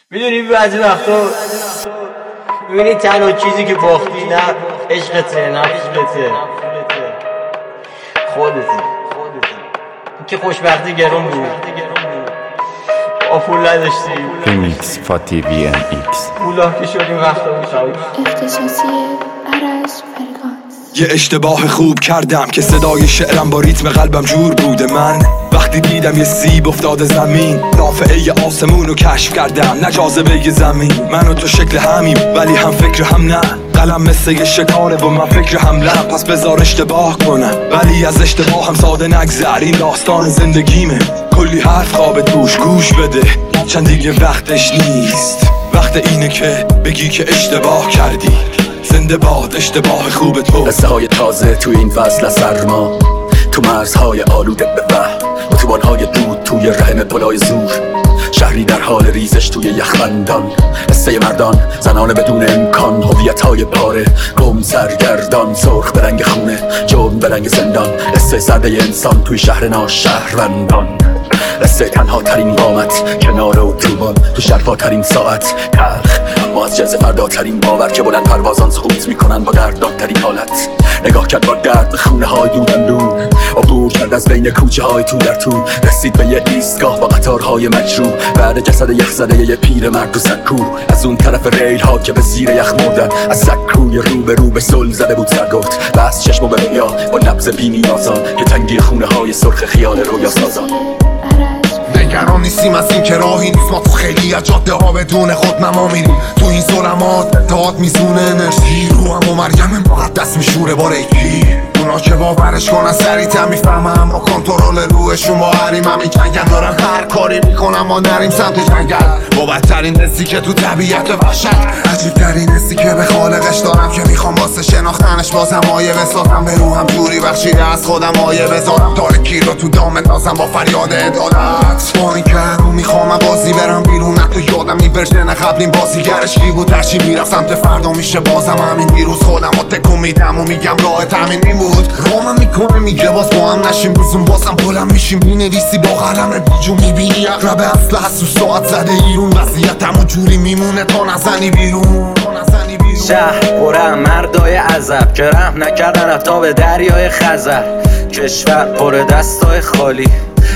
میدونی بعضی وقتا میبینی تنها چیزی که باختی نه عشقته نه پولته، خودتی که خوشبختی گرون بود با پول نداشتی ریمیکس فاتی وی ام ایکس پولا که شدیم وقتا بود اختصاصی عرش فرکانس. یه اشتباه خوب کردم که صدای شعرم با ریتم قلبم جور بوده. من وقتی دیدم یه سیب افتاده زمین، رافعه آسمون رو کشف کردم نه جاذبه زمین. من و تو شکل همیم ولی هم فکر هم نه، قلم مثل یه شکاره و من فکر حملم. پس بذار اشتباه کنم ولی از اشتباه هم ساده نگذر، این داستان زندگیمه. کلی حرف خوابت گوش بده، چند دیگه وقتش نیست. وقت اینه که بگی که اشتباه کردی. زنده باد اشتباه خوب تو. قصه های تازه تو این فصل سرما، تو مرزهای آلوده به وهم، اتوبان‌های دود توی رحم پلای زور، شهری در حال ریزش توی یخبندان. قصه مردان زنان بدون امکان، هویت‌های پاره گم سرگردان، سرخ به رنگ خونه جرم به رنگ زندان. قصه سرده انسان توی شهر ناشهروندان، قصه تنها ترین قامت کنار اتوبان، تو شرفا ترین ساعت تلخ اما از جنس فردا ترین باور که بلند پروازان سقوط میکنن با دردناکترین حالت. نگاه کرد با درد خونه های دور عبور کرد از بین کوچه های تو در تو، رسید به یه ایستگاه با قطارهای مجروح. بعد جسد یخ زده یه پیر مرد تو سکو، از اون طرف ریل ها که به زیر یخ مردن، از سکوی رو به سل زده بود سرگفت. بس چشم و به رویا با نبض بی نیازان که تنگی خونه های سرخ خیال رویا سازان. نگران نیستیم از این که راهی نیست، ما تو خیلی از جاده ها بدون خود نما میریم. تو این ظلمات داد میزونه انرژی، رو هم و مریم مقدس میشوره با ریکی. اونا که باورش کنن سریع‌تر میفهمم، اما کنترل روحشون با حریم همین جنگل دارن. هر کاری میکنم ما نریم سمت جنگل، با بدترین حسی که تو طبیعت وحشت، عجیب‌ترین حسی که به خالقش دارم که میخوام واسه شناختنش بازم آیه بسازم. به روحم جوری بخشیده از خودم آیه بذارم، تاریکی رو تو دام اندازم با فریاد عدالت. با این که رو میخوام بازی برم بیرون، نه تو یادم این ورژن قبلیم بازیگرش کی بود، هرچی میرفت سمت فردا میشه بازم همین دیروز. خودم رو تکون میدم و میگم راه تامین این بود. رومم میکنه میگه باز با هم نشیم روزون، بازم بلند میشیم بینویسی با قلم بیجو میبینی اقرب اصل حسوس ساعت زده ایرون. وضعیتم و جوری میمونه تا نزنی بیرون. شهر پره مردای عذب که رحم نکردن حتی به دریای خزر. کشور پر دستای خالی،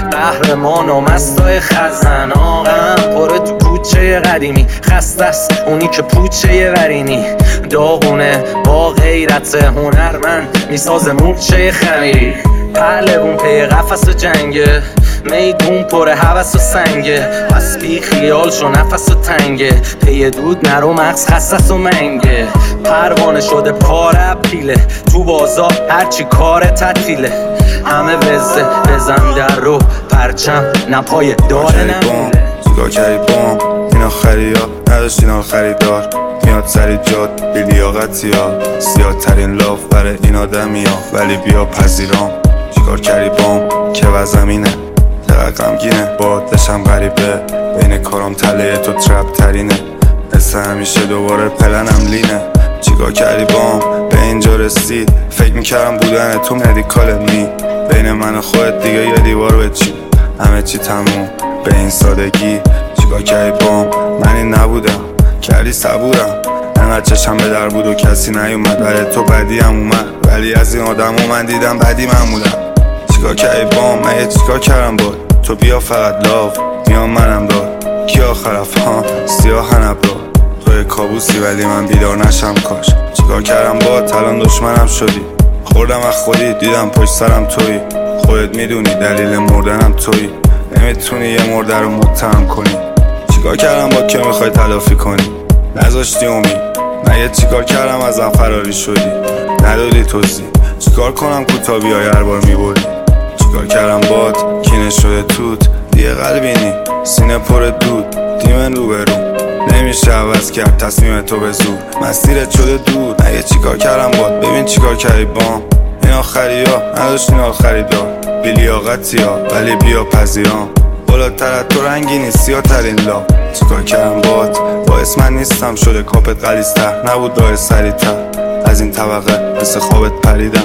قهرمان و مستای خزن. آقام پره تو کوچه قدیمی، خسته است اونی که پوچه ورینی. داغونه با غیرت هنرمند میساز مورچه خمیری. پهلوون پی قفس جنگه، میدون پر هوس و سنگه. پس بی خیال شو نفس و تنگه، پی دود نرو مغز خصص و منگه. پروانه شده پاره پیله، تو بازار هرچی کار تعطیله. همه وزه بزن در رو پرچم نپای داره نمیله. چیکار کردی بام این آخری ها، نداشت اینا خریدار. میاد سری جاد بی لیاقتی ها، سیاه ترین لاف برای این آدمی ها، ولی بیا پذیرام. چیکار کردی بام که وزمینه، چقدر غمگینه بادشم غریبه. بین کارام تله تو ترپ ترینه، مثل همیشه دوباره پلنم لینه. چیکار کردی بام به اینجا رسید، فکر میکردم بودن تو مدیکال می. بین من و خودت دیگه یه دیوار بچی، همه چی تموم به این سادگی. چیکار کردی بام من این نبودم، کردی صبورم. انقدر چشم به در بود و کسی نیومد، ولی تو بدی هم اومد. ولی از این آدم من دیدم بدی معمولم. چیکار کردی بام من چیکار کردم با تو؟ بیا فقط لاف میام منم داد کی آخرف ها سیاه نبرا. توی کابوسی ولی من بیدار نشم کاش. چیکار کردم با الان دشمنم شدی، خوردم از خودی دیدم پشت سرم تویی. خودت میدونی دلیل مردنم تویی، نمیتونی یه مرده رو متهم کنی. چیکار کردم با که میخوای تلافی کنی؟ نذاشتی امید، مگه چیکار کردم ازم فراری شدی؟ ندادی توضیح، چیکار کنم کوتا بیای هر بار میبردی؟ چیکار کردم باد کینه شده توت، دیگه قلبینی سینه پر دود. دیمن رو برو نمیشه عوض کرد تصمیم تو به زور، مسیرت شده دور. مگه چیکار کردم باد ببین چیکار کردی بام این آخری ها، نداشت این آخری دار. بی لیاقتی ها ولی بیا پذیرام، بالاتر از تو رنگی نیست سیاه ترین لا. چیکار کردم باد باعث من نیستم شده کاپت غلیظ‌تر، نبود راه سریع‌تر از این طبقه مثل خوابت پریدم.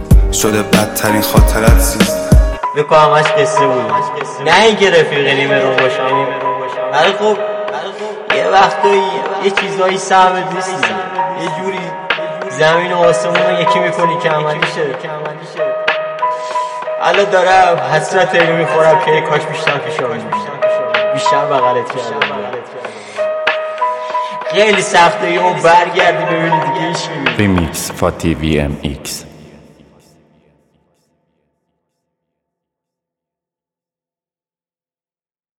شده بدترین خاطرت سیست بکنم قصه بود، نه اینکه رفیق نیمه رو باشم. ولی خب وقتایی یه چیزایی سهم نیستی، یه جوری زمین و آسمون رو یکی میکنی که عملی شه. الان دارم حسرت اینو میخورم که کاش بیشتر فشار بیشتر بغلت کردم. خیلی سخته اون برگردی ببینی دیگه ایش Remix Fatih VMX